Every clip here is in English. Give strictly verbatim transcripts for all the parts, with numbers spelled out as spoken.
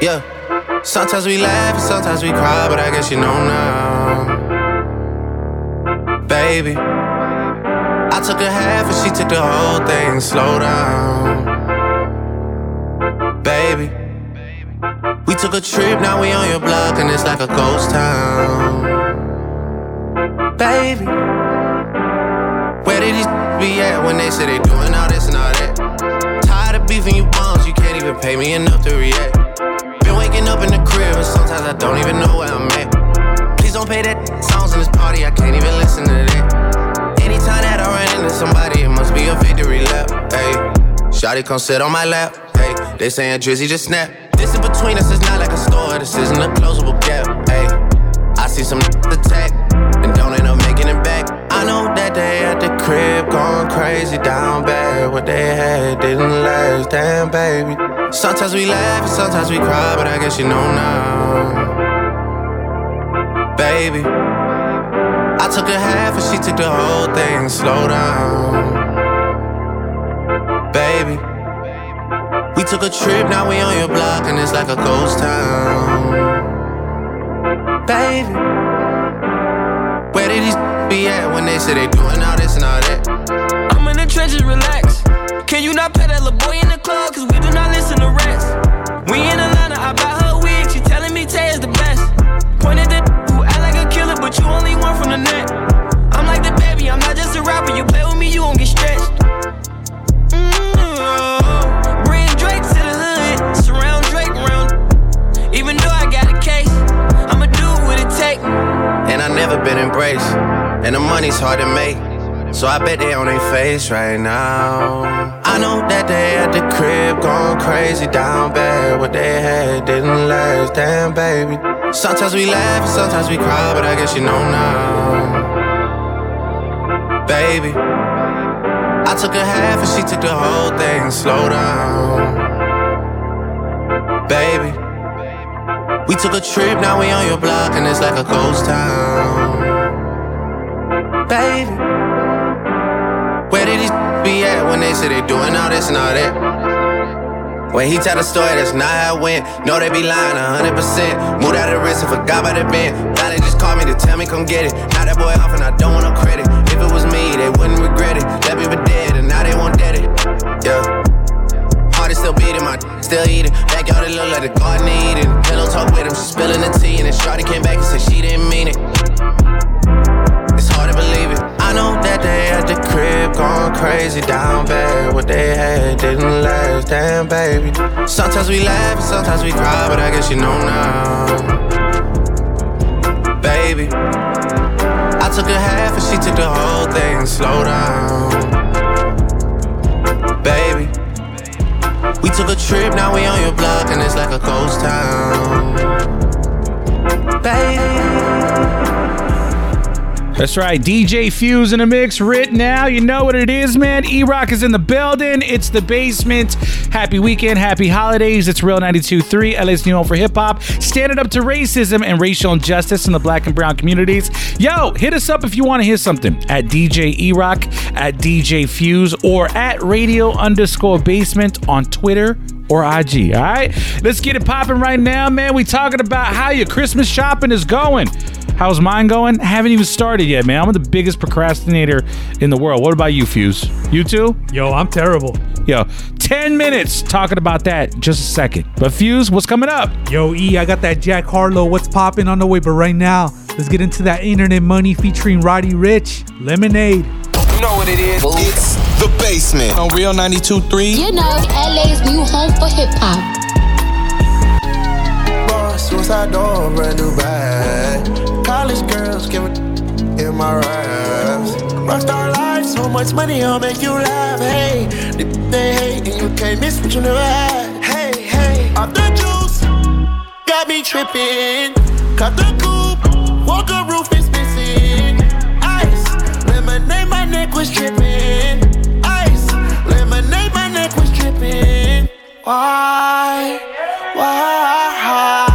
Yeah. Sometimes we laugh and sometimes we cry, but I guess you know now. Baby, I took a half and she took the whole thing. Slow down. Baby, we took a trip, now we on your block and it's like a ghost town. Baby, where did these be at when they say they doing all this and all that? Tired of beefing you bums, you can't even pay me enough to react. Been waking up in the crib and sometimes I don't even know where I'm at. Please don't play that songs in this party, I can't even listen to that. Anytime that I run into somebody, it must be a victory lap. Hey, shawty come sit on my lap. Hey, they saying Drizzy just snap. This in between us is not like a store, this isn't a closable gap. Hey, I see some attack and don't end up making it back. I know that they at the crib going crazy down bad. What they had didn't last, damn baby. Sometimes we laugh and sometimes we cry, but I guess you know now. Baby, I took a half and she took the whole thing. Slow down. Baby, we took a trip, now we on your block and it's like a ghost town. Baby, where did these be at when they say they doing all this and all that? I'm in the trenches, relax. Can you not pet that little boy in the club? Cause we do not listen to rest. We in Atlanta, I buy her wig. She telling me Tay is the best. Pointed at who act like a killer, but you only one from the net. I'm like the baby, I'm not just a rapper. You play with me, you won't get stretched. Mm-hmm. Bring Drake to the hood, surround Drake around. Even though I got a case, I'ma do what it take. And I never been embraced, and the money's hard to make. So I bet they on their face right now. I know that they at the crib going crazy down bad. What they had didn't last, damn baby. Sometimes we laugh and sometimes we cry, but I guess you know now. Baby, I took a half and she took the whole thing. Slow down. Baby, we took a trip, now we on your block and it's like a ghost town. Baby, where did these be at when they say they doing all this and all that? When he tell the story, that's not how it went. No, they be lying one hundred percent. Moved out of the wrist and forgot about the bend. Now they just called me to tell me come get it. Now that boy off and I don't want no credit. If it was me, they wouldn't regret it. Left me for dead and now they won't dead it. Yeah. Heart is still beating, my still eating. Backyard it look like the garden eating. Pillow talk with him, she spilling the tea. And then Shawty came back and said she didn't mean it. It's hard to believe it. I know that they at the crib going crazy down bad. What they had didn't last, damn baby. Sometimes we laugh and sometimes we cry, but I guess you know now. Baby, I took a half and she took the whole thing. Slow down. Baby, we took a trip, now we on your block and it's like a ghost town. Baby. That's right, D J Fuse in the mix. Right now, you know what it is, man. E-Rock is in the building. It's the basement. Happy weekend, happy holidays. It's Real ninety-two point three, L A's new home for hip-hop. Standing up to racism and racial injustice in the black and brown communities. Yo, hit us up if you want to hear something. At D J E-Rock, at D J Fuse, or at radio underscore basement on Twitter or I G, all right? Let's get it popping right now, man. We talking about how your Christmas shopping is going. How's mine going? Haven't even started yet, man. I'm the biggest procrastinator in the world. What about you, Fuse? You too? Yo, I'm terrible. Yo, ten minutes talking about that. Just a second. But Fuse, what's coming up? Yo, E, I got that Jack Harlow What's Poppin' on the way. But right now, let's get into that Internet Money featuring Roddy Ricch, Lemonade. You know what it is. It's The Basement on Real ninety-two point three. You know, L A's new home for hip-hop. Suicide door, brand new bag. College girls giving in my raps. Rockstar life, so much money, I'll make you laugh. Hey, they hate and you can't miss what you never had. Hey, hey, off the juice, got me tripping. Cut the coupe, Walker roof is missing. Ice, lemonade, my neck was tripping. Ice, lemonade, my neck was tripping. Why, why?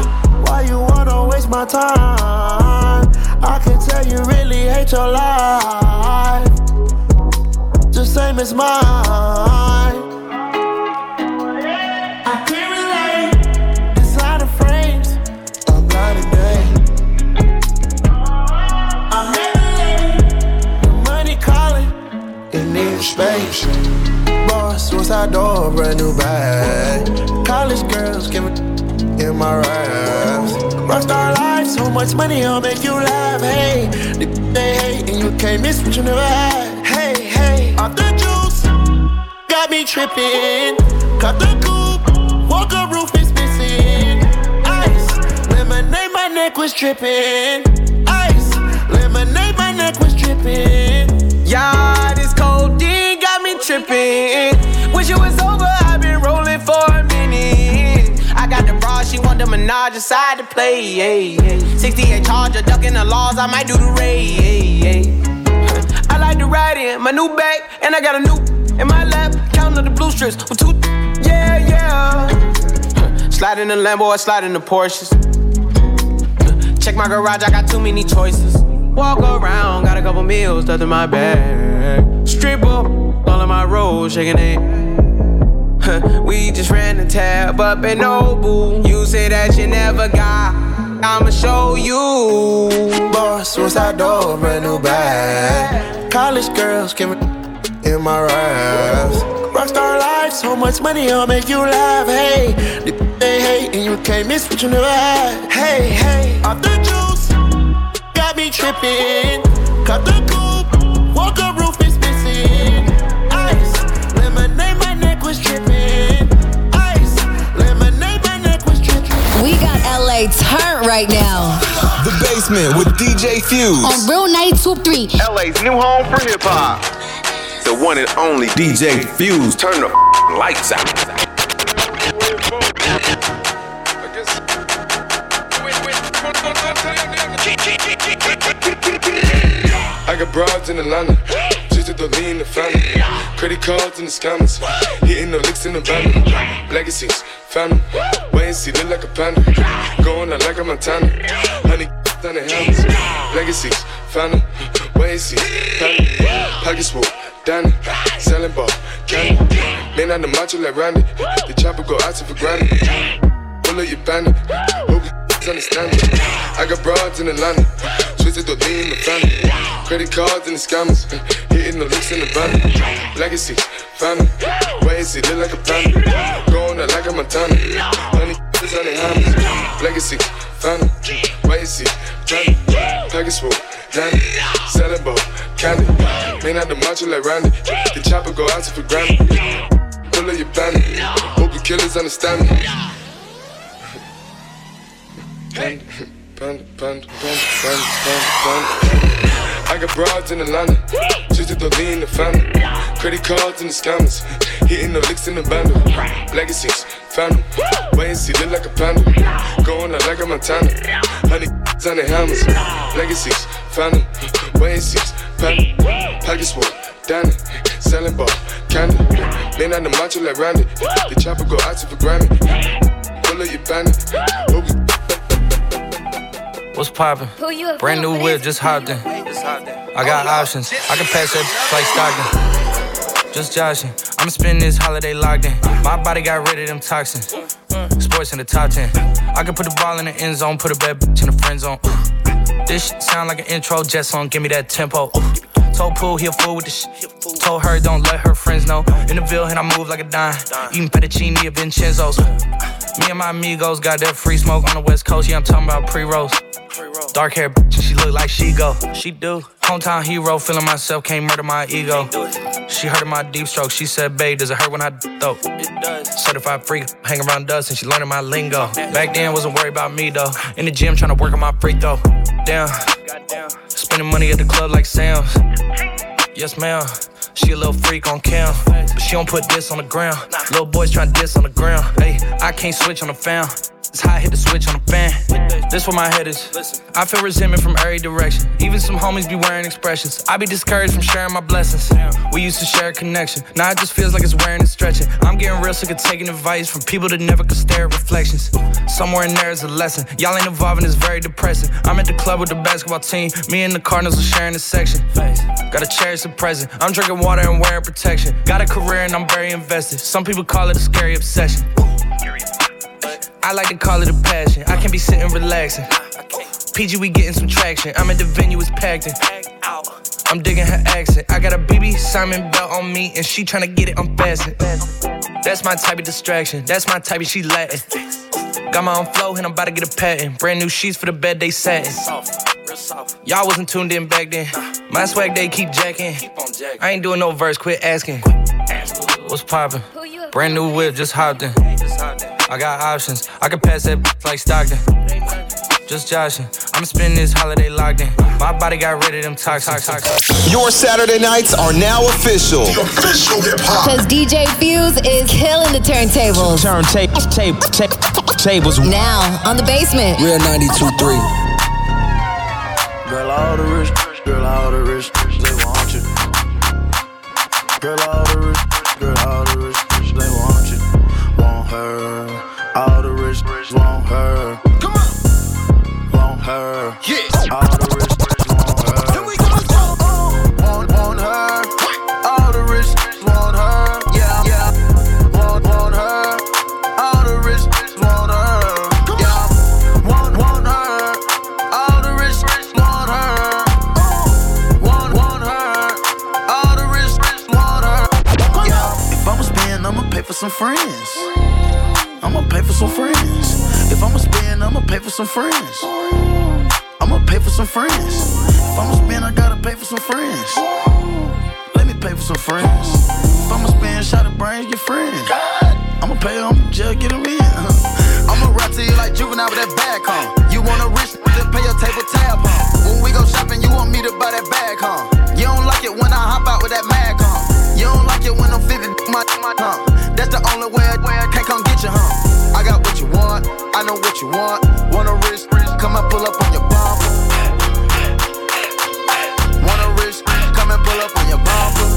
My time, I can tell you really hate your life, the same as mine. I can't relate. This Space. Boss, suicide door, brand new bag. College girls give me in my raps. Rockstar life, so much money, I'll make you laugh. Hey, they hate and you can't miss what you never had. Hey, hey, off the juice, got me tripping. Cut the coupe, walker roof is missing. Ice, lemonade, my neck was dripping. Ice, lemonade, my neck was dripping. Yeah, this codeine got me tripping. Wish it was over, I've been rolling for a minute. I got the bra, she want the Minaj aside to play. Yeah, yeah. sixty-eight Charger, ducking the laws, I might do the raid. Yeah, yeah. I like to ride in my new bag, and I got a new in my lap. Counting the blue strips with two. Yeah, yeah. Slide in the Lambo, I slide in the Porsches. Check my garage, I got too many choices. Walk around, got a couple meals stuffed in my bag. Strip up, all of my rolls, shaking it. We just ran the tab up at Nobu. You say that you never got, I'ma show you. Boss, suicide door, brand new bag. College girls give me in my raps. Rockstar life, so much money, I'll make you laugh. Hey, they hate and you can't miss what you never had. Hey, hey, off the juice, got me tripping. Cut the coupe, walker roof is missing. Ice, lemonade, my neck was dripping. Ice, lemonade, my neck was dripping. We got L A turned right now. The Basement with D J Fuse. On Real ninety-two point three. L A's new home for hip hop. The one and only D J Fuse. Turn the lights out. I got broads in Atlanta, just to lean in the family. Credit cards in the scammers, hitting the licks in the van. Legacies, family, wait and see, look like a panda. Going out like a Montana, honey on the helmets. Legacies, family, wait and see, family. Pockets full, Danny, selling ball, candy. Man on the macho like Randy, the chopper go out for granted. Pull up your bandit, hope you understand me. I got broads in Atlanta, twisted to lean in the family. Credit cards and the scammers, hitting the licks in the van. Legacy, family, wait and see, look like a panda. Going out like a Montana, honey is on the hammers. Legacy, family, wait and see, family. Package full, Danny, selling ball, candy. Man out the macho like Randy, the chopper go out for granted. Pull up your bandit, hope the killers understand me. Panda, panda, panda, panda, panda, panda, panda. I got broads in Atlanta, just to lean in the family. Credit cards and the scammers, hitting the licks in the bundle. Legacies, family, wait and see, look like a panda. Going out like a Montana, honey on the hammers. Legacies, family, wait and see, family. Pockets full, Danny, selling ball, candy. Man on the macho like Randy, the chopper go out for granted. Pull up your bandit, hope you. What's poppin'? Brand new whip, just hopped in. I got options, I can pass that like Stockton. Just joshing, I'ma spend this holiday locked in. My body got rid of them toxins. Sports in the top ten. I can put the ball in the end zone, put a bad bitch in the friend zone. This shit sound like an intro jet song, give me that tempo. Told Pooh he a fool with the shit. Told her don't let her friends know. In the Ville and I move like a dime. Eating fettuccine at Vincenzo's. Me and my amigos got that free smoke on the West Coast. Yeah, I'm talking about pre-rolls. Dark hair bitch, she look like she go. She do. Hometown hero, feeling myself, can't murder my ego. She heard of my deep stroke. She said, babe, does it hurt when I though? It does. Certified freak, hang around dust, and she learning my lingo. Back then, wasn't worried about me though. In the gym, trying to work on my free throw. Damn. Spending money at the club like Sam's. Yes, ma'am. She a little freak on cam, but she don't put this on the ground. Little boys tryna diss on the ground. Hey, I can't switch on the fan. It's how I hit the switch on the fan. This where my head is. I feel resentment from every direction. Even some homies be wearing expressions. I be discouraged from sharing my blessings. We used to share a connection. Now it just feels like it's wearing and stretching. I'm getting real sick of taking advice from people that never could stare at reflections. Somewhere in there is a lesson. Y'all ain't evolving, it's very depressing. I'm at the club with the basketball team. Me and the Cardinals are sharing this section. Gotta cherish the present. I'm drinking water and wearing protection. Got a career and I'm very invested. Some people call it a scary obsession. I like to call it a passion. I can be sitting relaxing. P G, we getting some traction. I'm at the venue, it's packed in. I'm digging her accent. I got a B B Simon belt on me, and she tryna get it unfastened. That's my type of distraction. That's my type of she Latin. Got my own flow, and I'm about to get a patent. Brand new sheets for the bed, they satin. Y'all wasn't tuned in back then. My swag, they keep jacking. I ain't doing no verse, quit asking. What's poppin'? Brand new whip, just hopped in. I got options. I can pass that like Stockton. Just joshing. I'm spending this holiday locked in. My body got rid of them toxins. Your Saturday nights are now official. The official hip hop. Cause D J Fuse is killing the turntables. Turntable, tape, tape, tables. Now on the basement. Real ninety-two three. Girl, all the rich, girl, all the rich, they want you. Girl, all the rich, girl, all the rich, they want you. Want her. All the rich, want her. Come on. Want her. Yeah. All the rich, want her. Here we go. Want, want her. All the rich, want her. Yeah, yeah. Want, want her. All the rich, want her. Yeah. Want, want her. All the rich, want her. Want, want her. All the rich, want her. Yeah. If I'ma spend, I'ma pay for some friends. I'ma pay for some friends. If I'ma spend, I'ma pay for some friends. I'ma pay for some friends. If I'ma spend, I gotta pay for some friends. Let me pay for some friends. If I'ma spend, shot of brains, get friends. I'ma pay them, just get them in. I'ma rap to you like Juvenile with that bag, huh? You want a rich to pay your table tab, huh? When we go shopping, you want me to buy that bag, huh? You don't like it when I hop out with that mag, huh? You don't like it when I'm fifty, my, my, huh? That's the only way I, way I can't come get you, huh? I got what you want, I know what you want. Want a wrist, come and pull up on your bumper. Want a wrist, come and pull up on your bumper.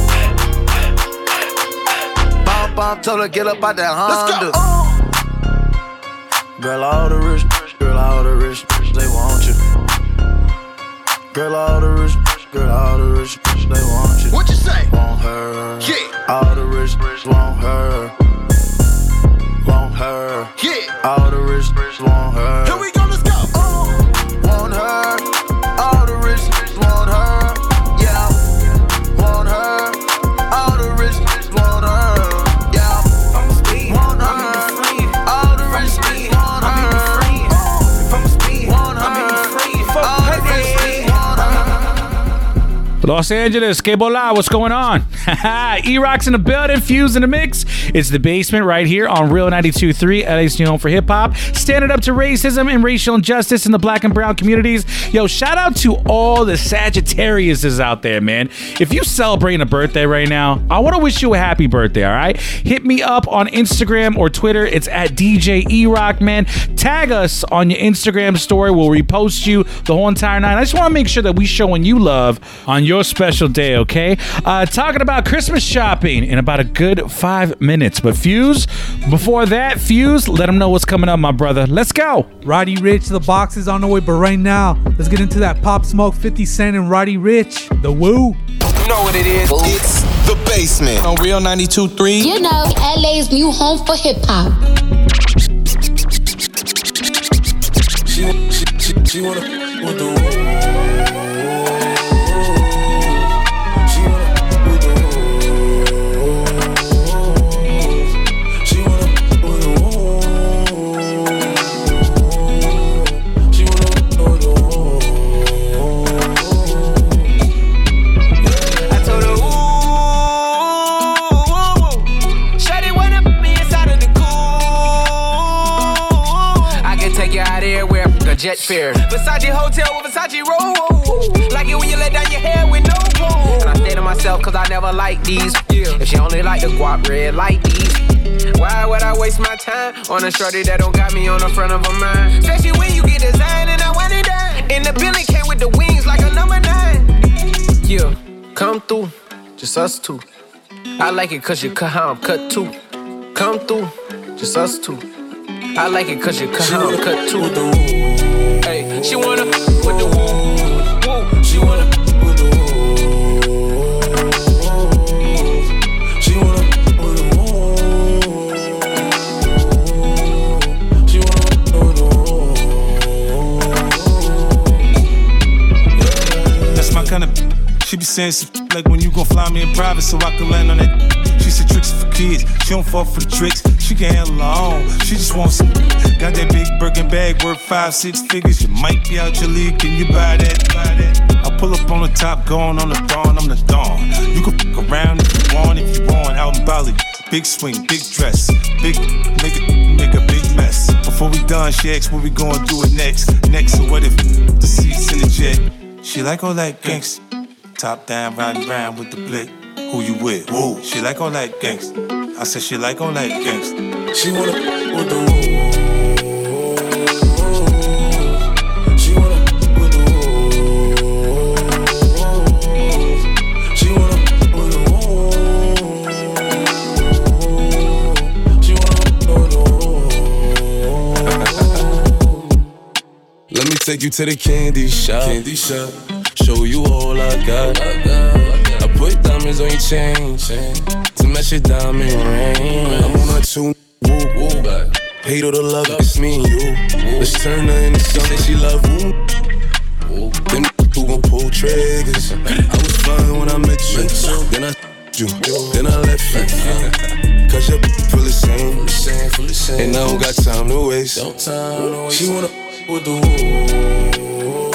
Bump, bump, told her get up out that Honda. Let's go. Oh. Girl, all the rich, girl, all the rich, they want you. Girl, all the rich, girl, all the rich, they want you. What you say? Want her. Yeah. All the rich, want her. Want her. Yeah. All the rich, want her. Here we go, let's go. Oh. Want her. All the rich, want her. Yeah. Want her. All the rich, want her. Yeah. I'm a speed. Want her. All the rich, want her. If I'm a speed. Want her. All the rich, want her. Los Angeles, que bola, what's going on? E-Rock's in the building, Fuse in the mix. It's the basement right here on Real ninety-two three, L A's new home for hip-hop. Standing up to racism and racial injustice in the black and brown communities. Yo, shout out to all the Sagittariuses out there, man. If you celebrating a birthday right now, I want to wish you a happy birthday, all right? Hit me up on Instagram or Twitter. It's at D J E-Rock, man. Tag us on your Instagram story. We'll repost you the whole entire night. I just want to make sure that we showing you love on your special day, okay? Uh, talking about Christmas shopping in about a good five minutes. But Fuse, before that, Fuse, let them know what's coming up, my brother. Let's go. Roddy Rich, the box is on the way, but right now, let's get into that Pop Smoke, fifty Cent, and Roddy Rich, the Woo. You know what it is. It's the basement On Real ninety-two three. You know, L A's new home for hip hop. She, she, she, she wanna with the woo. She wanna with the woo. She wanna with the woo. She wanna with the woo. I told her, ooh, shawty wanna put me inside of the cool. I can take you out of here where a jet fare. Versace hotel with Versace roll. Like it when you let down your hair with no clothes. And I say to myself, cause I never like these. If she only like the guap red like these. Why would I waste my time on a shorty that don't got me on the front of her mind? Especially when you get designed and I want it done. And the building came with the wings like a number nine. Yeah, come through, just us two. I like it cause you cut how I'm cut too. Come through, just us two. I like it cause you cut how I'm cut too. Hey, she wanna with the woo, woo. She wanna with the woo. She wanna with the woo. She wanna with the woo. That's my kind of. She be saying some like when you gon' fly me in private so I can land on that. She said tricks for kids, she don't fall for the tricks. She can handle her own, she just wants some. Got that big Birkin bag worth five, six figures. You might be out your league, can you buy that? Buy that? I pull up on the top, going on the dawn, I'm the dawn. You can fuck around if you want, if you want, out in Bali. Big swing, big dress, big nigga, make a big mess. Before we done, she asked what we gonna do it next. Next, so what if the seats in the jet? She like all that gangsta. Top down, riding round with the blick. Who you with? Whoa. She like all that gangsta. I said she like all that gangsta. She wanna with the woo. She wanna with the woo. She wanna with the woo. She wanna with the woo. Let me take you to the candy shop. Candy shop. Show you all I got. I, got. I put diamonds on your chain, chain to match your diamond ring. I'm on a two, woo, woo. Hate all the love, it's me and you. Let's turn her into something she love, woo. Them who gon' pull triggers. I was fine when I met you. Then I you, then I left you. Cause your feel the same. And I don't got time to waste. She wanna with the woo.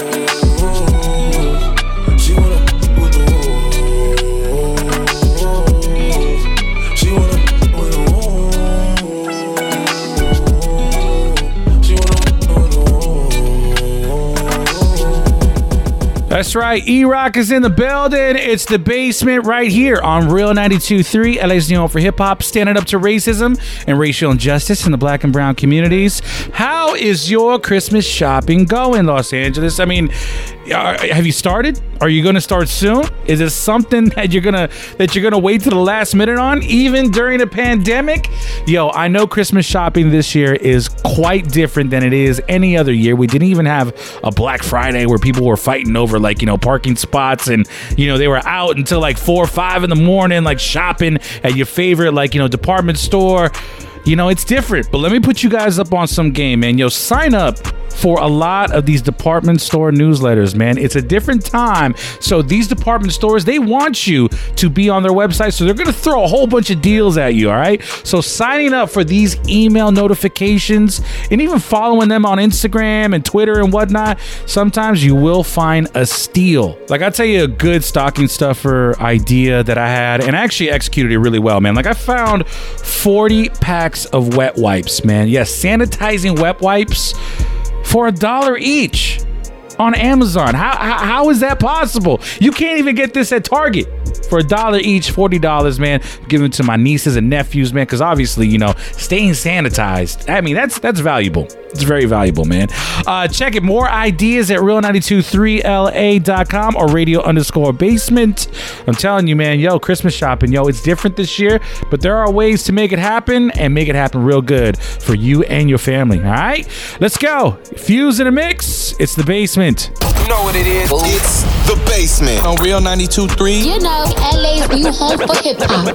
That's right, E-Rock is in the building. It's the basement right here on Real ninety-two point three, L A's new home for hip-hop, standing up to racism and racial injustice in the black and brown communities. How is your Christmas shopping going, Los Angeles? I mean, are, have you started? Are you going to start soon? Is it something that you're gonna that you're gonna wait to the last minute on, even during a pandemic? Yo, I know Christmas shopping this year is quite different than it is any other year. We didn't even have a Black Friday where people were fighting over like, you know, parking spots, and, you know, they were out until like four or five in the morning, like shopping at your favorite, like, you know, department store. You know, it's different, but let me put you guys up on some game, man. Yo, sign up for a lot of these department store newsletters, man. It's a different time. So these department stores, they want you to be on their website. So they're going to throw a whole bunch of deals at you. All right. So signing up for these email notifications and even following them on Instagram and Twitter and whatnot, sometimes you will find a steal. Like, I'll tell you a good stocking stuffer idea that I had, and I actually executed it really well, man. Like, I found forty packs of wet wipes, man. Yes, sanitizing wet wipes for a dollar each on Amazon. How, how how is that possible? You can't even get this at Target for a dollar each, forty dollars, man. Giving it to my nieces and nephews, man, because obviously, you know, staying sanitized, I mean, that's that's valuable. It's very valuable, man. Uh, check it. More ideas at real nine two three L A dot com or radio underscore basement. I'm telling you, man, yo, Christmas shopping, yo, it's different this year, but there are ways to make it happen and make it happen real good for you and your family. All right, let's go. Fuse in a mix. It's the basement. You know what it is. It's the basement on Real ninety-two point three. You know, L A's new home for hip hop.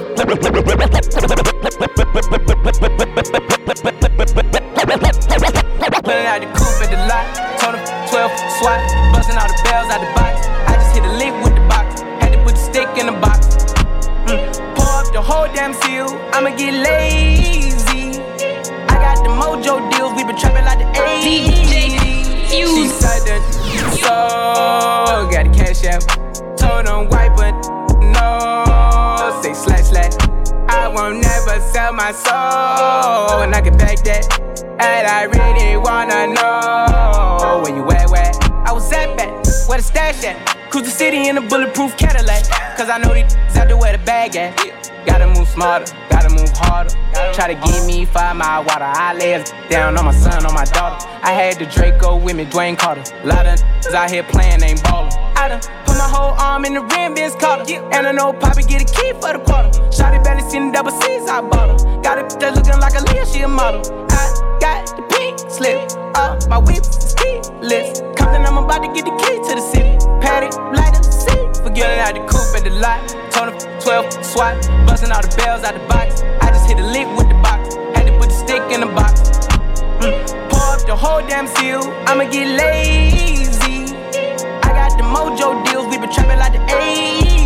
Pulling out the coupe at the lot, told him twelve swat, busting all the bells out the box. I just hit a lick with the box, had to put the stick in the box. Mm. Pour up the whole damn seal, I'ma get lazy. I got the mojo deals, we been trapping like the eighties. She said that so got the cash out, told him wipe it, no, say slash slash. I won't never sell my soul, and I can back that. And I really wanna know where you at, where I was at back, where the stash at. Cruise the city in a bulletproof Cadillac, cause I know these out there where the bag at. Gotta move smarter, gotta move harder. Try to give me five mile water, I lay it down on my son, on my daughter. I had the Draco with me, Dwayne Carter. Lot of n***s out here playing, ain't ballin'. I done put my whole arm in the rim, Vince Carter. And I know Poppy get a key for the quarter. Shawty belly seen the double C's, I bought her. Got a bitch that looking like a Leah, she a model. I got the pink slip, uh, my whip is keyless. Compton, I'm about to get the key to the city. Patty, light up the seat. Forgetting out the coupe at the lot. Told him twelve swat, busting all the bells out the box. I just hit a lick with the box, had to put the stick in the box. Mm. Pour up the whole damn seal, I'ma get lazy. I got the mojo deals, we been trapping like the eighties.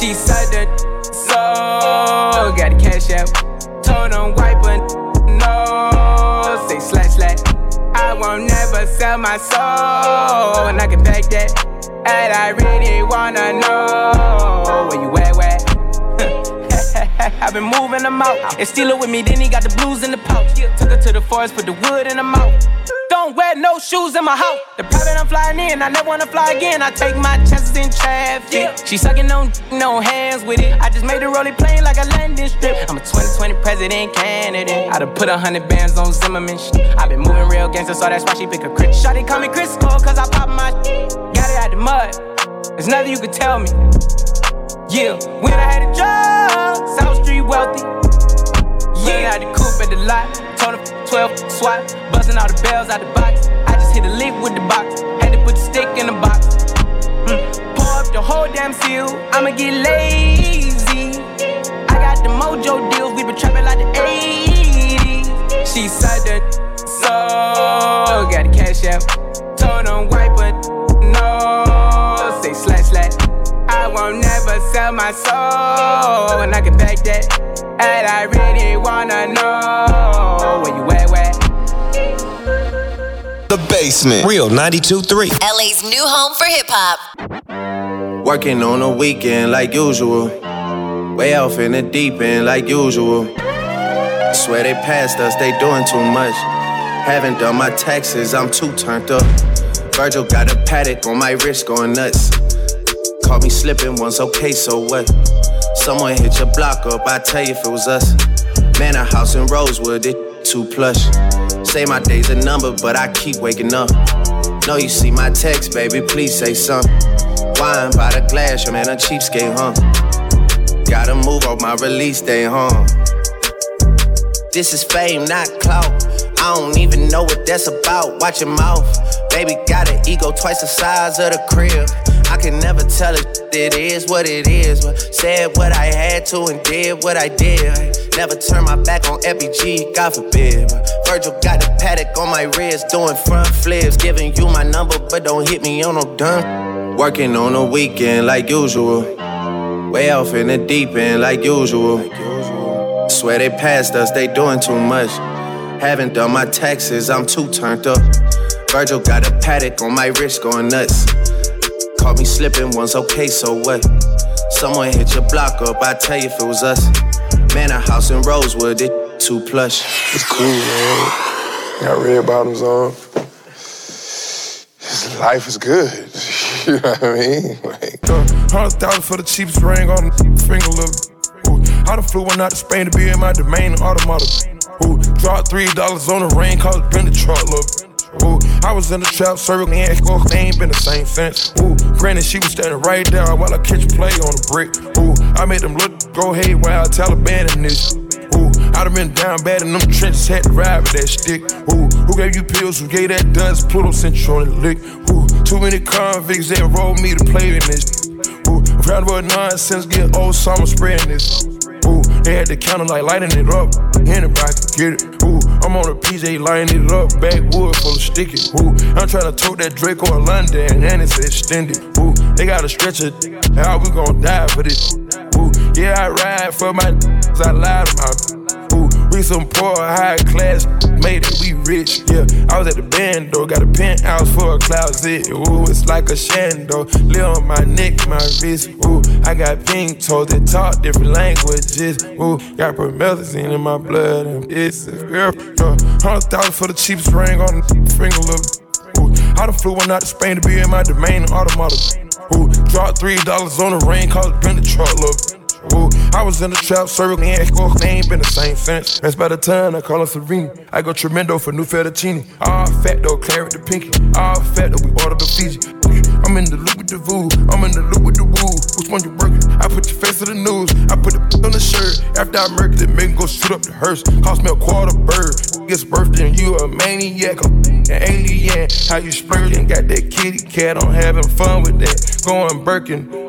She said that so got the cash out. Told him wipe her no. Say slash slash. I won't never sell my soul, and I can back that. And I really wanna know where you at, where? I've been moving them out and steal it with me. Then he got the blues in the pouch. Took her to the forest, put the wood in her mouth. Don't wear no shoes in my house. The private I'm flying in, I never wanna fly again. I take my chances in traffic. She sucking on no hands with it. I just made the rolling plane like a landing strip. I'm a twenty twenty president candidate. I done put a hundred bands on Zimmerman shit. I been moving real gangster, so that's why she pick a crit. Shawty call me Crisco, cause I pop my shit. Got it out the mud. There's nothing you could tell me. Yeah, when I had a job, South Street wealthy. Yeah, I had the coupe at the lot. Told him twelve swat, buzzing all the bells out the box. I just hit a lick with the box. Had to put the stick in the box. Mm. Pour up the whole damn seal. I'ma get lazy. I got the mojo deals. We been trapping like the eighties. She said that so got the cash out. Told him wipe her no. Say slash slash. I won't never sell my soul, and I can back that. And I really wanna know where you at, where? The Basement. Real ninety-two three. L A's new home for hip hop. Working on the weekend like usual. Way off in the deep end like usual. Swear they passed us, they doing too much. Haven't done my taxes, I'm too turned up. Virgil got a paddock on my wrist going nuts. Caught me slipping once, okay, so what? Someone hit your block up, I tell you if it was us. Man, a house in Rosewood, it too plush. Say my day's a number, but I keep waking up. Know you see my text, baby, please say something. Wine by the glass, your man a cheapskate, huh? Gotta move off my release day, huh? This is fame, not clout. I don't even know what that's about. Watch your mouth. Baby got an ego twice the size of the crib. I can never tell it, it is what it is. But said what I had to and did what I did. Never turn my back on F B G, God forbid. Virgil got a paddock on my wrist, doing front flips. Giving you my number, but don't hit me on no dumb. Working on the weekend like usual. Way off in the deep end like usual. Swear they passed us, they doing too much. Haven't done my taxes, I'm too turned up. Virgil got a paddock on my wrist going nuts. Caught me slipping once, okay, so what? Someone hit your block up, I tell you if it was us. Man, a house in Rosewood, it too plush. It's cool, man. Got red bottoms on. Life is good. You know what I mean? Like, uh, Hundred thousand for the cheapest ring on the finger, look. Ooh, I done flew one out to Spain to be in my domain automata. Ooh, dropped three dollars on the ring, cause it been the truck, look. Ooh, I was in the trap circle and they ain't been the same since. Ooh, granted she was standing right there while I catch play on the brick. Ooh, I made them look go haywire, Taliban in this. Ooh, I done been down bad in them trenches, had to ride with that stick. Ooh, who gave you pills? Who gave that dust? Pluto sent you on the lick. Ooh, too many convicts that rolled me to play in this. Ooh, I'm proud about nonsense, get old summer spreading this. Ooh, they had the counter like lighting it up. Anybody can get it. Ooh, I'm on a P J lighting it up. Backwood full of sticky. Ooh, I'm trying to tote that Draco in London and it's extended. Ooh, they got a stretcher. How we gon' die for this? Ooh, yeah, I ride for my I lied about. Ooh, we some poor high class, made it, we rich. Yeah, I was at the band though, got a penthouse for a closet. Ooh, it's like a shando, live on my neck, my wrist. Ooh, I got pink toes that talk different languages. Ooh, got promethazine in my blood, and this is girl. Uh, Hundred thousand for the cheapest ring on the finger, look. Ooh, I done flew one out to Spain to be in my domain automata. Ooh, dropped three dollars on the ring, cause it been the truck, look. Ooh, I was in the trap circle and they ain't been the same since. That's by the time I call her Serena. I go tremendo for new fettuccine. All fat though, claret the pinky. All fat though, we order the Fiji. I'm in the loop with the voo. I'm in the loop with the woo. Which one you working? I put your face to the news. I put the on the shirt. After I murked it, make go shoot up the hearse. Cost me a quarter bird. Gets birthday and you a maniac. An alien. How you splurging? Got that kitty cat. I'm having fun with that. Going Birkin.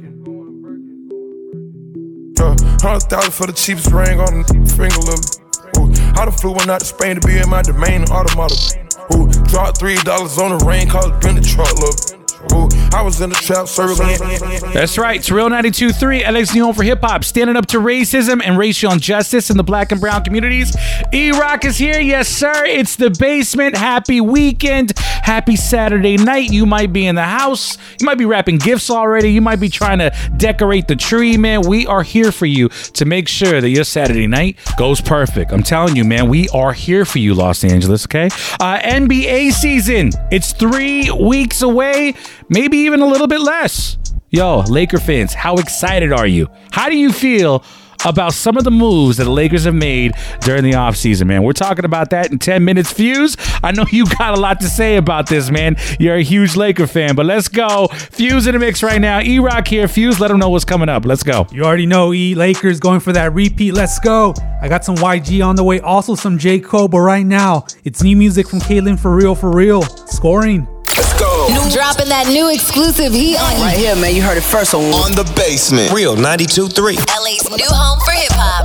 Uh, Hundred thousand for the cheapest ring on the finger, look. Ooh, I done flew one out to Spain to be in my domain automata. Ooh, dropped three dollars on the ring, cause it been the truck, look. Ooh, I was in the trap circling. That's right. It's Real ninety-two point three, L A's new home for hip hop, standing up to racism and racial injustice in the black and brown communities. E-Rock is here. Yes, sir. It's the basement. Happy weekend. Happy Saturday night. You might be in the house. You might be wrapping gifts already. You might be trying to decorate the tree, man. We are here for you to make sure that your Saturday night goes perfect. I'm telling you, man, we are here for you, Los Angeles, okay? Uh, N B A season. It's three weeks away. Maybe even a little bit less. Yo, Laker fans, how excited are you? How do you feel about some of the moves that the Lakers have made during the offseason, man? We're talking about that in ten minutes. Fuse, I know you got a lot to say about this, man. You're a huge Laker fan, but let's go. Fuse in the mix right now. E-Rock here. Fuse, let them know what's coming up. Let's go. You already know, E. Lakers going for that repeat. Let's go. I got some Y G on the way, also some J. Cole, but right now, it's new music from Caitlyn For Real For Real. Scoring. Let's go. Dropping that new exclusive heat on Right here, man. You heard it first on On the Basement. Real ninety-two point three. L A's new home for hip hop.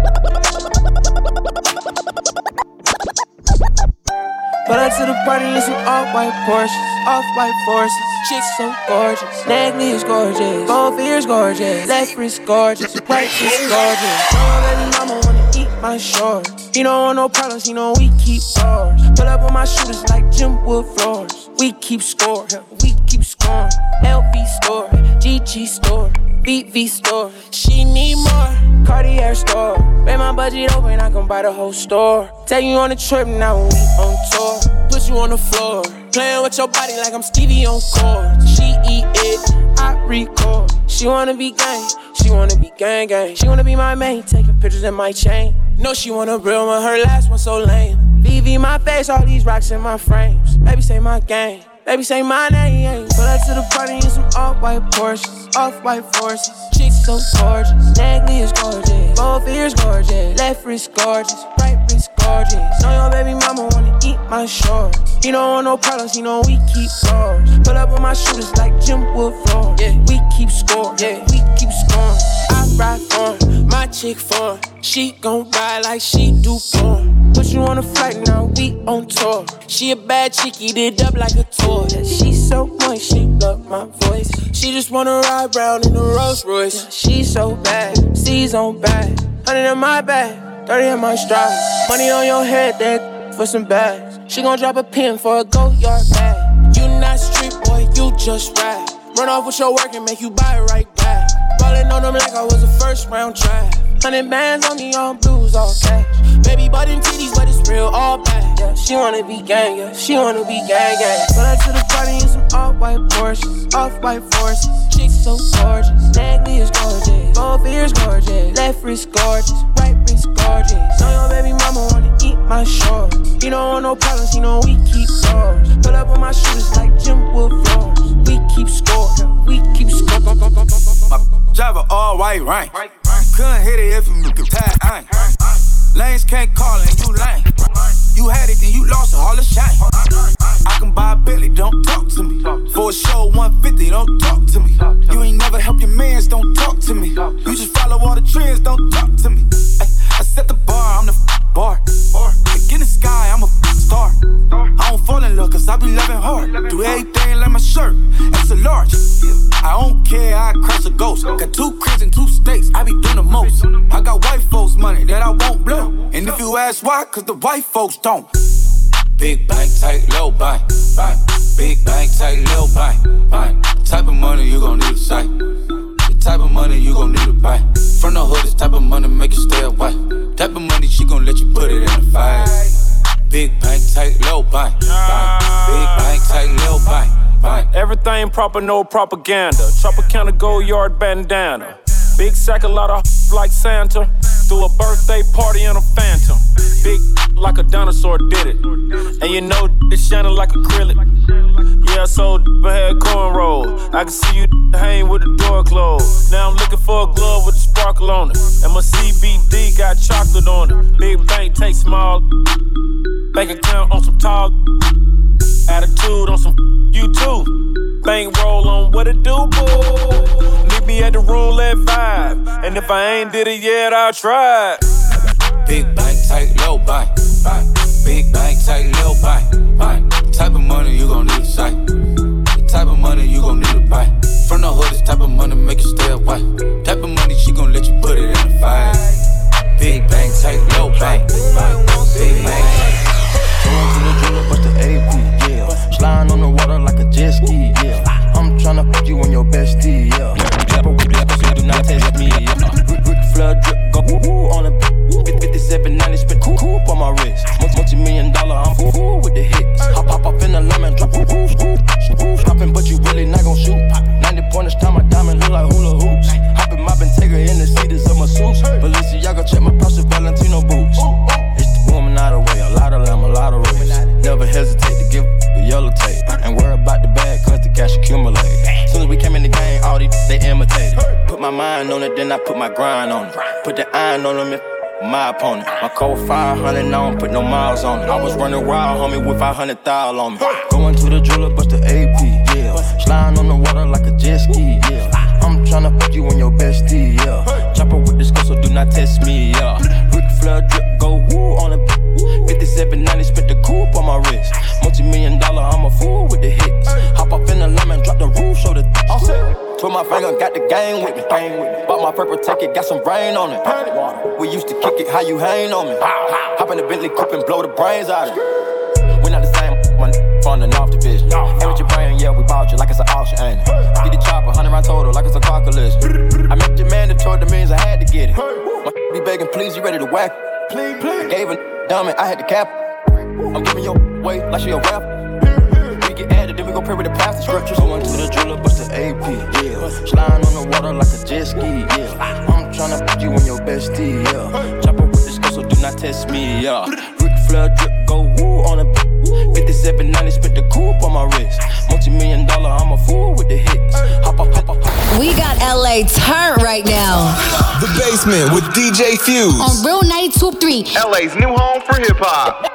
Pull up to the party in some off-white Porsches, off-white forces. Chicks so gorgeous, necklace gorgeous, both ears gorgeous, left wrist gorgeous, right wrist gorgeous. No baby mama wanna eat my shorts. He don't want no problems, he know we keep ours. Pull up on my shooters like Jim Wood floors. We keep score, we keep scoring. L V store, G G store, V V store. She need more, Cartier store. Pay my budget open, I can buy the whole store. Take you on a trip, now we on tour. Put you on the floor, playing with your body like I'm Stevie on chords. She eat it, I record. She wanna be gang, she wanna be gang gang. She wanna be my main, taking pictures in my chain. No, she want a real one, her last one so lame. V V my face, all these rocks in my frames. Baby say my gang, baby say my name. Pull up to the party in some off-white Porsches, off-white forces. Chicks so gorgeous, necklace gorgeous, both ears gorgeous, left wrist gorgeous, right wrist gorgeous. Know your baby mama wanna eat my shorts. He don't want no problems, he know we keep ours. Pull up on my shooters like Jim Wood floor. Yeah, we keep score, yeah, we keep scoring. I ride for my chick for she gon' ride like she do porn. Put you on a flight, now we on tour. She a bad chick, eat it up like a toy. Yeah, she so moist, she love my voice. She just wanna ride round in the Rolls Royce. Yeah, she so bad, C's on bag. Hundred in my bag, thirty in my stride. Money on your head, that for some bags. She gon' drop a pin for a go yard bag. You not street boy, you just rap. Run off with your work and make you buy it right back. Ballin' on them like I was a first round draft. Hundred bands on me, all blues, all cash. Baby button titties, but it's real, all bad. Yeah, she wanna be gang, yeah, she wanna be gang, gang. Pull up to the party in some off-white Porsches, off-white forces. Chicks so gorgeous, necklace gorgeous, both ears gorgeous, left wrist gorgeous, right wrist gorgeous. Know your baby mama wanna eat my shorts. He don't want no problems, he know we keep ours. Pull up on my shooters like Jim Wood floors. We keep score, we keep score. My driver all white rain. Couldn't hit it if you could tag ain't. Lanes can't call and you lame. You had it, then you lost it, all the shame. I can buy a Billy, don't talk to me. For a show one fifty, don't talk to me. You ain't never help your mans, don't talk to me. You just follow all the trends, don't talk to me. Ay, I set the bar, I'm the f- bar. Like in the sky, I'm a f- star. I don't fall in love, cause I be loving hard. Do everything like my shirt, it's a large. I don't care, I crash a ghost. Got two cribs in two states, I be doing the most. I got white folks' money that I won't blow. And if you ask why, cause the white folks don't. Big bank, tight, low bank, bank. Big bank, tight, low bank, bank. Type of money you gon' need a sight. The type of money you gon' need to buy. From the hood, this type of money make you stay away. Type of money she gon' let you put it in the fight. Big bank, tight, low bank, bank. Big bank, tight, low bank. Everything proper, no propaganda. Tropicana gold yard bandana. Big sack, a lot of like Santa. Threw a birthday party in a phantom. Big like a dinosaur did it. And you know it's shining like acrylic. Yeah, so I had cornrows. I can see you hang with the door closed. Now I'm looking for a glove with a sparkle on it. And my C B D got chocolate on it. Big bank, take small. Bank account on some tall. Attitude on some you too. Bank roll on what it do, boo. Meet me at the roulette vibe. And if I ain't did it yet, I'll try. Big bank, tight, low bank, bank. Big bank, tight, low bank, bank. Type of money you gon' need a sight. The type of money you gon' need to buy. From the hood, this type of money make you stay away. Type of money she gon' let you put it in the fight. Big bang, take low bang. Big bang. Going to the jeweler, bust the A P, yeah. Sliding on the water like a jet ski, yeah. I'm tryna put you on your bestie, yeah. Jabber with that pussy, do not test me, yeah. Rick, Rick, flood, drip, go woo on the fifty-seven ninety, spent coop on my wrist. Multi-million dollar, I'm fool with the hits. Hop, hop up in the lemon, drop woo, woo, woo. Poppin', but you really not gon' shoot. ninety pointers, time my diamond look like hula hoops. Hoppin', moppin', Tiger in the seats of my suits. Balenciaga, check my purse, Valentino boots. It's the woman out of the way, a lot of them, a lot of race. Never hesitate to give the yellow tape. Ain't worry about the bag, cause the cash accumulate. Soon as we came in the game, all these, they imitated. Put my mind on it, then I put my grind on it. Put the iron on them if my opponent. My code five hundred, I don't put no miles on it. I was running wild, homie, with five hundred thousand on me. Going to the jeweler, bust the A P, yeah. Sliding on the water like a jet ski, yeah. I'm tryna put you on your bestie, yeah. Chopper with this girl, so do not test me, yeah. Rick flood, drip, go woo on the fifty-seven ninety, spent the coupe on my wrist. Multi-million dollar, I'm a fool with the hits. Hop up in the lemon, drop the roof, show the all set. Put my finger, got the game with me. Bought my purple ticket, got some rain on it. We used to kick it, how you hang on me. Hop in the Bentley coupe and blow the brains out of it. We're not the same, one from the North Division. Hey, with your brain, yeah, we bought you like it's an auction, ain't it? Get the chopper, hundred round total, like it's a car collision. I met your man that told the means I had to get it. My be begging, please, you ready to whack? Please, please. I gave a dummy, I had to cap. I'm giving your way like she a rap. We get added, then we go pray with the pastor scriptures. Going to the jeweler, bust the A P, yeah. Sliding on the water like a jet ski, yeah. I'm tryna put you on your bestie, yeah. Chopper with this girl, so do not test me, yeah. Rick flood, drip, go woo on the fifty-seven ninety, spent the coupe on my wrist. Multi-million dollar, I'm a fool with the hits. Hop up, hop up, hop up. We got L A turned right now. The Basement with D J Fuse on Real ninety-two point three, L A's new home for hip hop.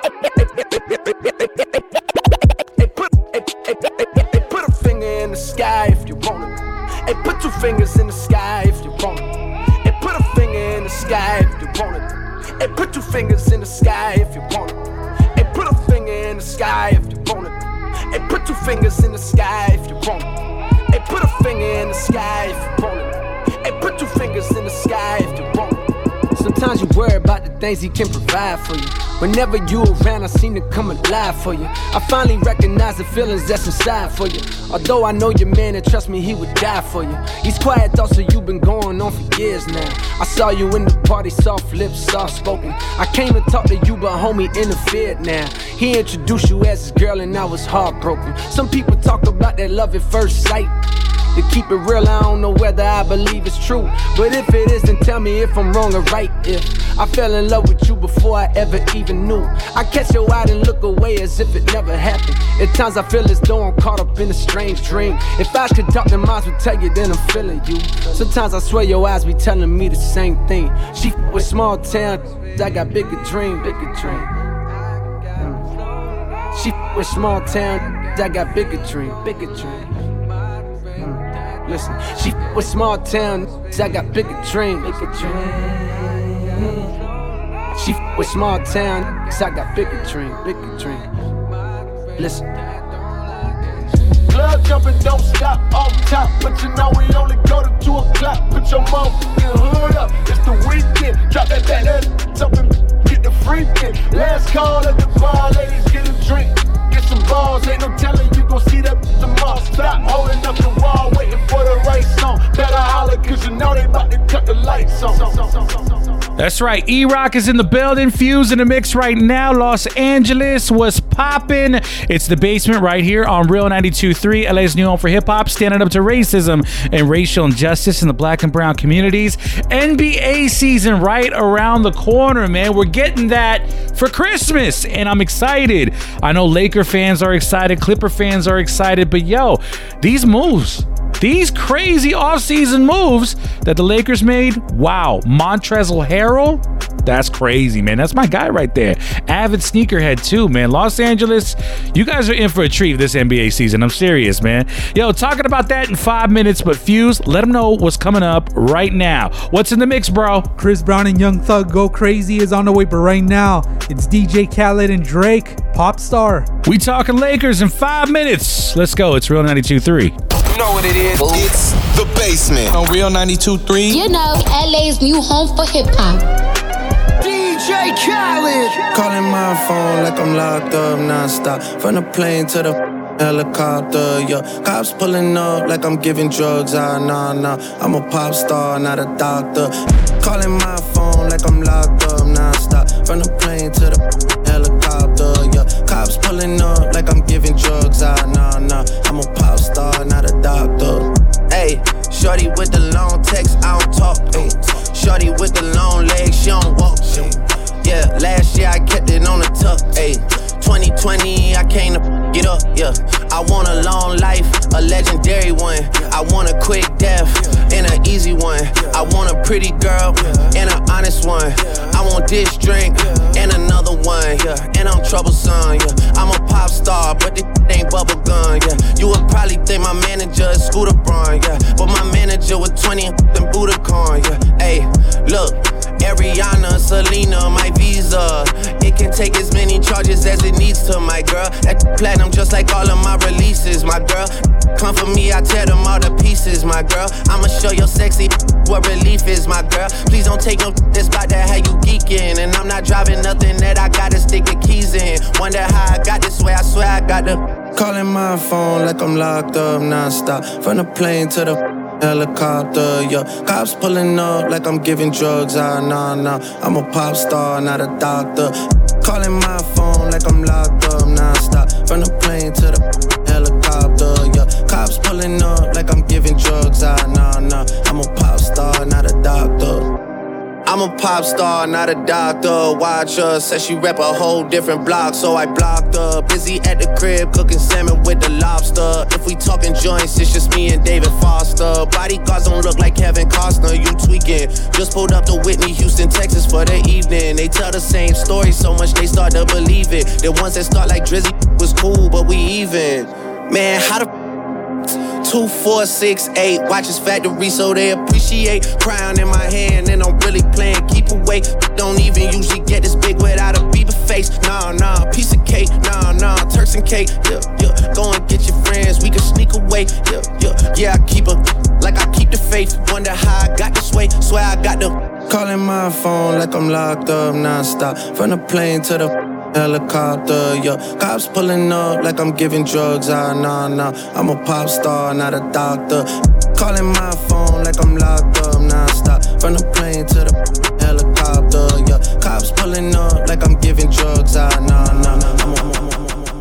Put a finger in the sky if you want it. Hey, put two fingers in the sky if you want it. Hey, put a finger in the sky if you want it. Hey, put two fingers in the sky if you want it. Hey, put a finger in the sky if you want it. Hey, put two fingers in the sky if you want it. Hey, put a finger in the sky if you want it. Hey, put two fingers in the sky if you want it. Sometimes you worry about the things he can provide for you. Whenever you around, I seem to come alive for you. I finally recognize the feelings that's inside for you. Although I know your man and trust me, he would die for you. These quiet thoughts of you been going on for years now. I saw you in the party, soft lips, soft spoken. I came to talk to you, but homie interfered now. He introduced you as his girl and I was heartbroken. Some people talk about that love at first sight. To keep it real, I don't know whether I believe it's true. But if it is, then tell me if I'm wrong or right. If I fell in love with you before I ever even knew, I catch your eye and look away as if it never happened. At times I feel as though I'm caught up in a strange dream. If I could talk, then minds would tell you, then I'm feeling you. Sometimes I swear your eyes be telling me the same thing. She f- with small town, I got bigger dream, bigger dream. Mm. She f- with small town, I got bigger dream, bigger dream. Listen, she f- with small town, I got bigger dream, bigger dream. She f- with small town, I got bigger dream, bigger dream. Listen. Club jumping, don't stop off top, but you know we only go to two o'clock. Put your motherfucking hood up, it's the weekend. Drop that back, that up and get the freakin'. Last call at the bar, ladies, get a drink. Get some balls, ain't no telling you gon' see that tomorrow. Stop holding up the wall, waiting for the right song. Better holler, cause you know they about to cut the lights on. That's right, E-Rock is in the building, Fuse in the mix right now. Los Angeles was popping. It's The Basement right here on Real ninety-two point three, L A's new home for hip-hop, standing up to racism and racial injustice in the black and brown communities. N B A season right around the corner, man. We're getting that for Christmas, and I'm excited. I know Laker fans are excited, Clipper fans are excited, but yo, these moves, these crazy offseason moves that the Lakers made, wow. Montrezl Harrell, That's crazy, man. That's my guy right there. Avid sneakerhead too, man. Los Angeles, you guys are in for a treat this N B A season. I'm serious, man. Yo, talking about that in five minutes, but Fuse, let them know what's coming up right now. What's in the mix, bro? Chris Brown and Young Thug Go Crazy is on the way, but right now, it's D J Khaled and Drake, Pop Star. We talking Lakers in five minutes. Let's go. It's Real ninety-two point three. You know what it is. It's The Basement on Real ninety-two point three. You know, L A's new home for hip hop. D J Khaled. Calling my phone like I'm locked up non-stop. From the plane to the helicopter, yeah. Cops pulling up like I'm giving drugs. Ah, nah, nah. I'm a pop star, not a doctor. Calling my phone like I'm locked up non-stop. From the plane to the helicopter, yeah. Cops pulling up like I'm giving drugs. Ah, nah, nah. I'm a pop star, not a doctor. Hey, shorty with the long text, I don't talk. Ay. Shorty with the long legs, she don't walk. Ay. Yeah, last year I kept it on the tuck. Ay. twenty twenty, I came to get up, yeah. I want a long life, a legendary one. I want a quick death and an easy one. I want a pretty girl and an honest one. I want this drink and another one, yeah. And I'm troublesome, yeah. I'm a pop star, but this ain't bubblegum, yeah. You would probably think my manager is Scooter Braun, yeah. But my manager was twenty and Budokan, yeah. Hey, look, Ariana, Selena, my visa. It can take as many charges as it needs to, my girl. That platinum just like all of my releases, my girl. Come for me, I tear them all to pieces, my girl. I'ma show your sexy what relief is, my girl. Please don't take no that's about that how you geeking. And I'm not driving nothing that I gotta stick the keys in. Wonder how I got this way, I swear I got the calling my phone like I'm locked up non-stop. From the plane to the helicopter, yeah. Cops pulling up like I'm giving drugs. Ah, nah, nah. I'm a pop star, not a doctor. Calling my phone like I'm locked up non-stop. From the plane to the helicopter, yeah. Cops pulling up like I'm giving drugs. Ah, nah, nah. I'm a pop star, not a doctor. I'm a pop star, not a doctor. Watch her, said she rep a whole different block, so I blocked her. Busy at the crib, cooking salmon with the lobster. If we talking joints, it's just me and David Foster. Bodyguards don't look like Kevin Costner, you tweaking. Just pulled up to Whitney, Houston, Texas for the evening. They tell the same story so much they start to believe it. The ones that start like Drizzy was cool, but we even. Man, how the Two, four, six, eight. Watches factory so they appreciate. Crown in my hand and I'm really playing keep away. Don't even usually get this big without a Bieber face. Nah, nah, piece of cake. Nah, nah, Turks and cake. Yeah, yeah. Go and get your friends. We can sneak away. Yeah, yeah. Yeah, I keep a like I keep the faith. Wonder how I got this way. Swear I got the calling my phone like I'm locked up non-stop. From the plane to the helicopter, yeah. Cops pulling up like I'm giving drugs. Ah, nah, nah. I'm a pop star, not a doctor. Calling my phone like I'm locked up non-stop. From the plane to the helicopter, yeah. Cops pulling up like I'm giving drugs. Ah, nah, nah. I'm a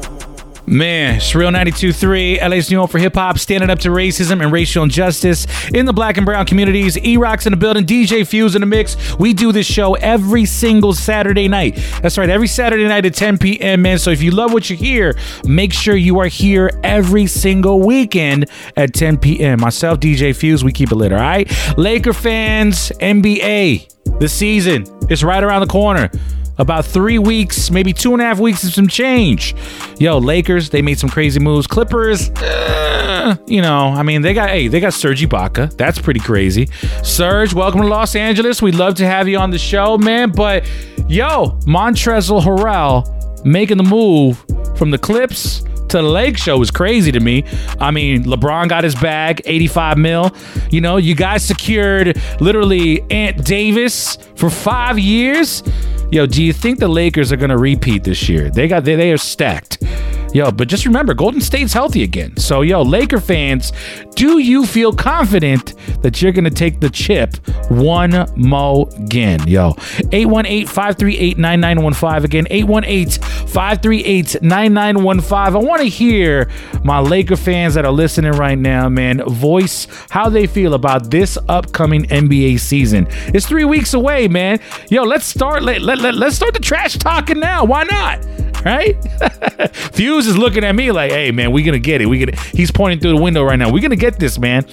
Man, it's Real ninety-two point three, L A's new home for hip-hop, standing up to racism and racial injustice in the black and brown communities. E-Rock's in the building, D J Fuse in the mix. We do this show every single Saturday night. That's right, every Saturday night at ten p.m., man. So if you love what you hear, make sure you are here every single weekend at ten p.m. Myself, D J Fuse, we keep it lit, all right? Laker fans, N B A, the season is right around the corner. About three weeks, maybe two and a half weeks and some change. Yo, Lakers, they made some crazy moves. Clippers, uh, you know, I mean, they got, hey, they got Serge Ibaka. That's pretty crazy. Serge, welcome to Los Angeles. We'd love to have you on the show, man. But, yo, Montrezl Harrell making the move from the Clips to the Lake Show is crazy to me. I mean, LeBron got his bag, eighty-five mil. You know, you guys secured literally Ant Davis for five years. Yo, do you think the Lakers are going to repeat this year? They got they, they are stacked. Yo, but just remember, Golden State's healthy again. So, yo, Laker fans, do you feel confident that you're going to take the chip one more again? Yo, eight one eight, five three eight, nine nine one five. Again, eight one eight, five three eight, nine nine one five. I want to hear my Laker fans that are listening right now, man, voice how they feel about this upcoming N B A season. It's three weeks away, man. Yo, let's start, let, let, let, let's start the trash talking now. Why not? Right? Fuse is looking at me like, hey, man, we're going to get it. We gonna, he's pointing through the window right now. We're going to get this, man.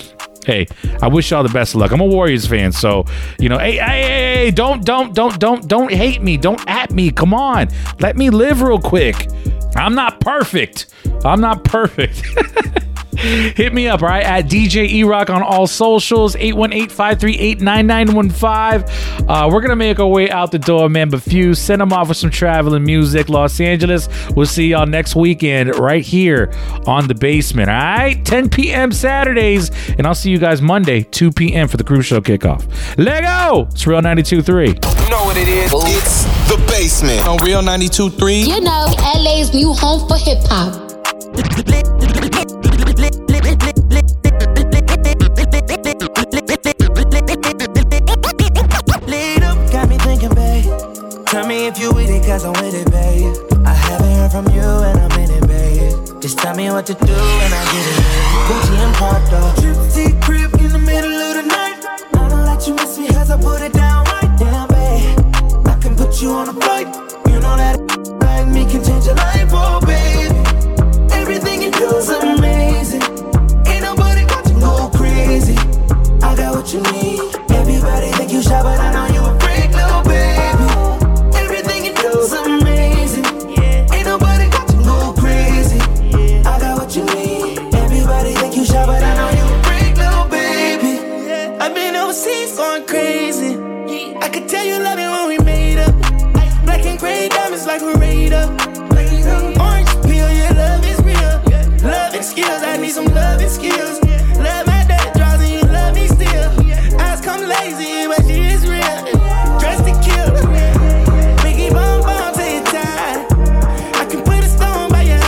hey, I wish y'all the best of luck. I'm a Warriors fan, so you know, hey, hey, hey, hey, don't, don't, don't, don't, don't hate me. Don't at me. Come on, let me live real quick. I'm not perfect. I'm not perfect. Hit me up, all right, at D J E-Rock on all socials, eight one eight, five three eight, nine nine one five. Uh, we're going to make our way out the door, man, but Fuse, send them off with some traveling music. Los Angeles, we'll see y'all next weekend right here on The Basement, all right? ten p.m. Saturdays, and I'll see you guys Monday, two p.m. for the Cruise Show kickoff. Lego! It's Real ninety-two point three. You know what it is. It's The Basement on Real ninety-two point three. You know, L A's new home for hip-hop. Tell me if you with it, cause I'm with it, babe. I haven't heard from you and I'm in it, babe. Just tell me what to do and I get it, babe. Gucci and Prada, Trip crib in the middle of the night. I don't let you miss me cause I put it down right down, babe. I can put you on a flight. You know that like me can change your life, oh baby. Everything you do is amazing. Ain't nobody got you go crazy. I got what you need. Everybody think you shy, but I know you a freak, little baby. Everything you do is amazing. Ain't nobody got you go crazy. I got what you need. Everybody think you shy, but I know you a freak, little baby. I've been overseas going crazy. I could tell you love it when we made up. Black and gray diamonds like we're raid up. Orange peel, your love is real. Love and skills, I need some love and skills. Love my dad draws and you love me still. Eyes come lazy, but she is real. Dressed to kill. Biggie bomb bomb till you're tired. I can put a stone by your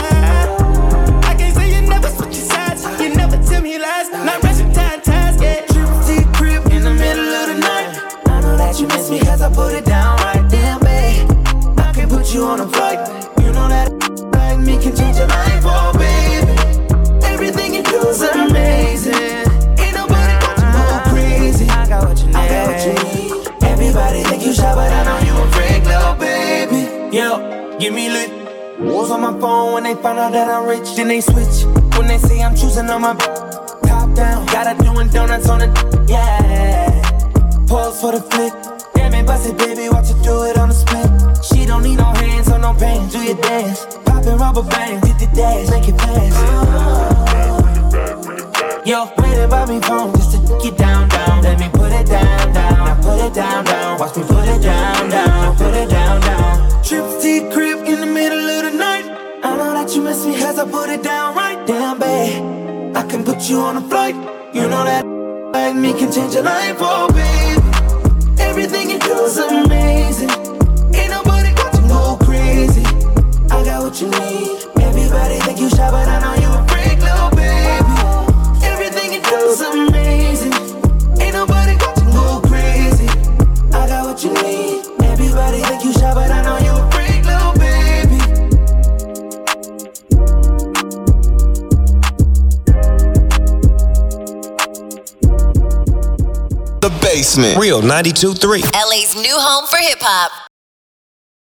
eye. I can't say you never switch your sides. You never tell me lies. Not rushing time, ties, yeah. Trip to crib in the middle of the night. I know that you miss me cause I put it down right there, babe. I can put you on a flight. You know that like me can change your life, oh baby. Everything you do is amazing. Ain't nobody got you go crazy. I got what you need. I got what you need. Everybody think you shy, but I know you a freak, little baby. Yo, give me lit. Wolves on my phone when they find out that I'm rich. Then they switch when they say I'm choosing on my top down. Gotta doing donuts on the yeah. Pause for the flick. Damn it, bust it, baby. Watch you do it on the split. She don't need no hands or no pain. Do your dance. Poppin' rubber bands. Hit the dash. Make it fast. Yo, waiting by me phone just to get down, down. Let me put it down, down. Now put it down, down. Watch me put it down, down. Put it down, down. Trip to crib in the middle of the night. I know that you miss me cause I put it down right down, babe. I can put you on a flight. You know that like me can change your life, oh babe. Everything you do is amazing. Ain't nobody got you go crazy. I got what you need. Everybody think you shy, but I know you a freak, little baby. Everything you do is amazing. Ain't nobody got you go crazy. I got what you need. Everybody think you shy, but I know you a freak, little baby. The Basement. Real ninety-two point three. L A's new home for hip hop.